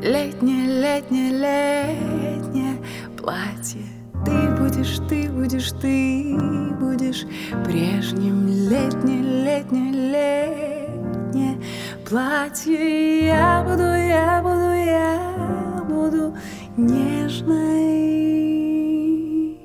Летнее, летнее, летнее платье. Ты будешь, ты будешь, ты будешь прежним. Летнее, летнее, летнее платье. Я буду нежной.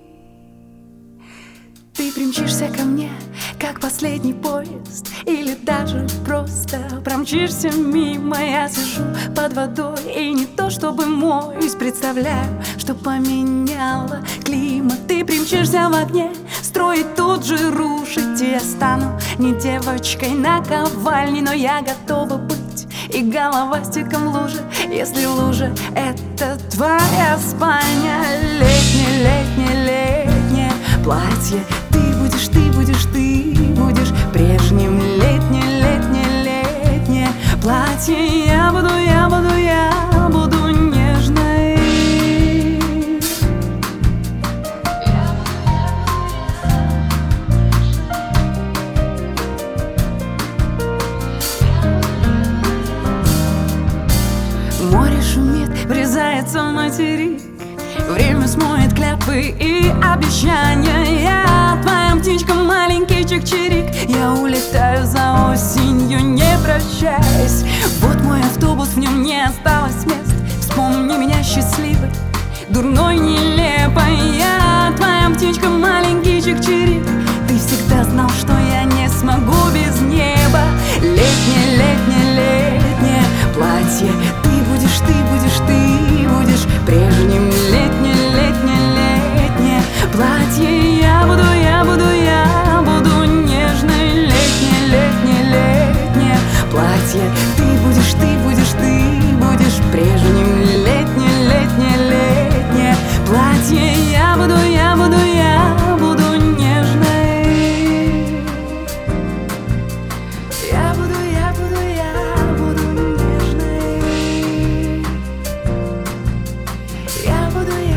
Ты примчишься ко мне, как последний поезд, или даже просто промчишься мимо. Я сижу под водой, и не то чтобы моюсь, представляю, что поменяла климат. Ты примчишься в огне, строить тут же рушить, и я стану не девочкой на ковальне, но я готова быть и головастиком в луже, если лужа — это твоя спальня. Летнее, летнее, летнее платье. Ты будешь, ты будешь, ты будешь прежним. Летнее, летнее, летнее платье. Я буду нежной. Море шумит, врезается в материк. Время смоет кляпы и обещания. Я твоя птичка, маленький чик-чирик. Я улетаю за осенью, не прощаясь. Вот мой автобус, в нем не осталось мест. Вспомни меня счастливой, дурной, нелепой. Я твоя птичка, маленький чик-чирик. Ты всегда знал, что я не смогу без неба. Летнее, летнее, летнее платье. Ты будешь, ты будешь, ты будешь прежним. Летнее, летнее, летнее платье. Я буду нежной. Летнее, летнее, летнее платье. Ты будешь, ты будешь, ты будешь прежним. Летнее, летнее, летнее платье. Я буду нежной. Я буду нежной. Я буду нежной.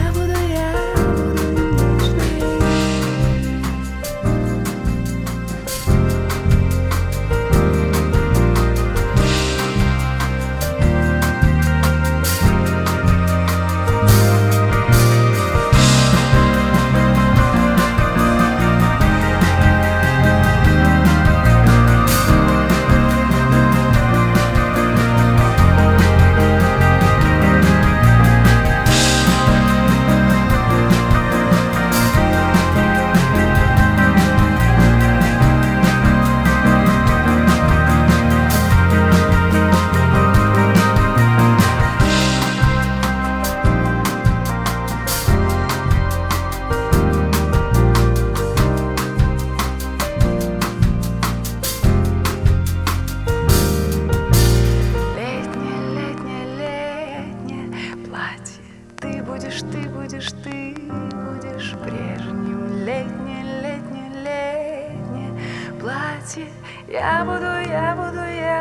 Ты будешь прежним. Летнее, летнее, летнее платье. Я буду